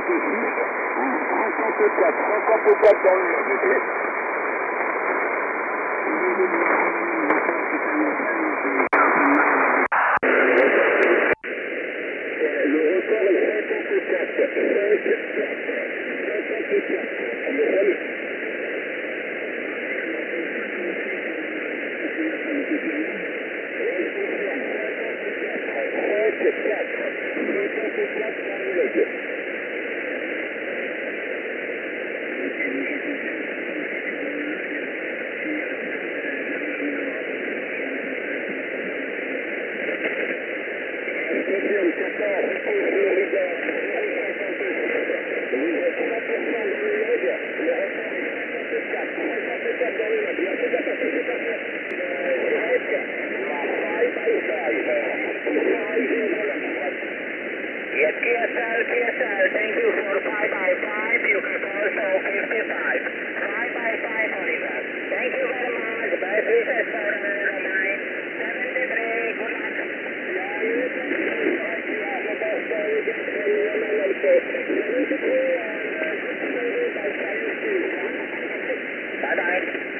54 dans le mode. Yes, PSL, thank you for 5 by 5, you can also 55. 5 by 5 Oliver. Thank you very much, best wishes for mine. 73, good luck. Bye-bye.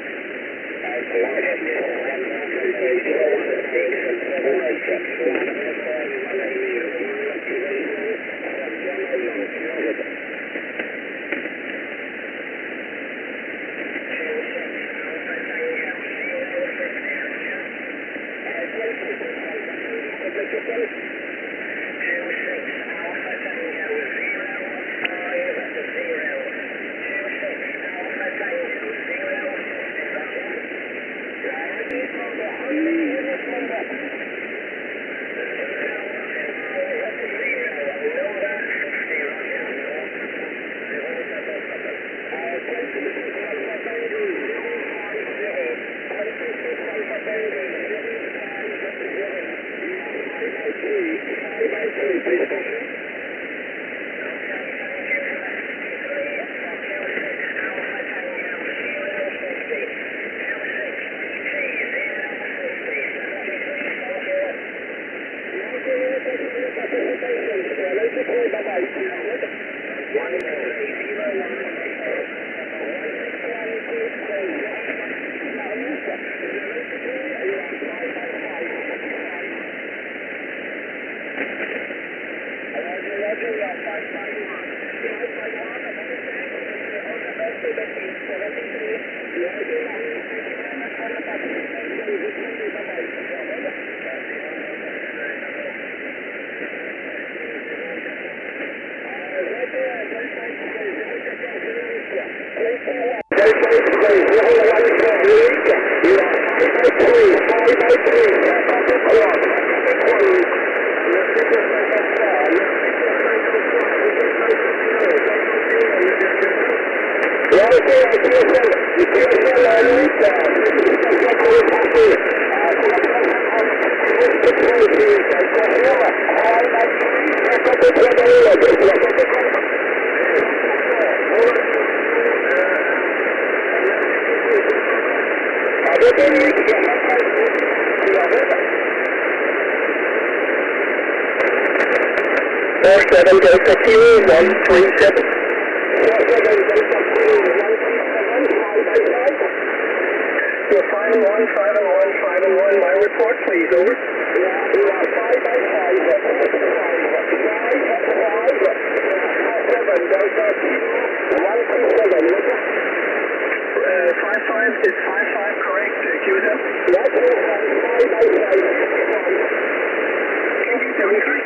Seven Delta Kilo 137. You're finding 151, my report, please, over. 5 by 5, 7 Delta Kilo 127. 55 is 55 correct, QSM? That's 5 by 5. KG 73.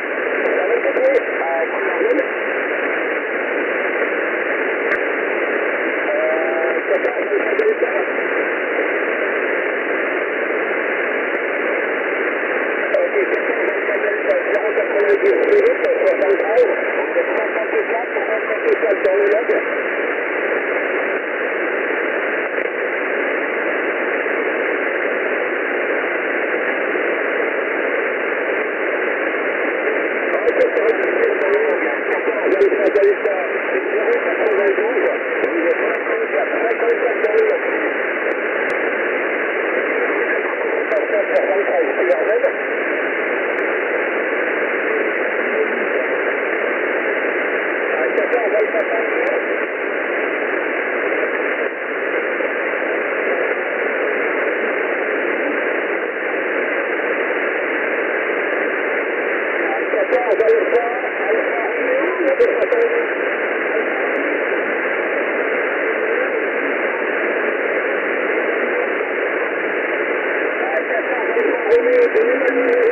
Thank you.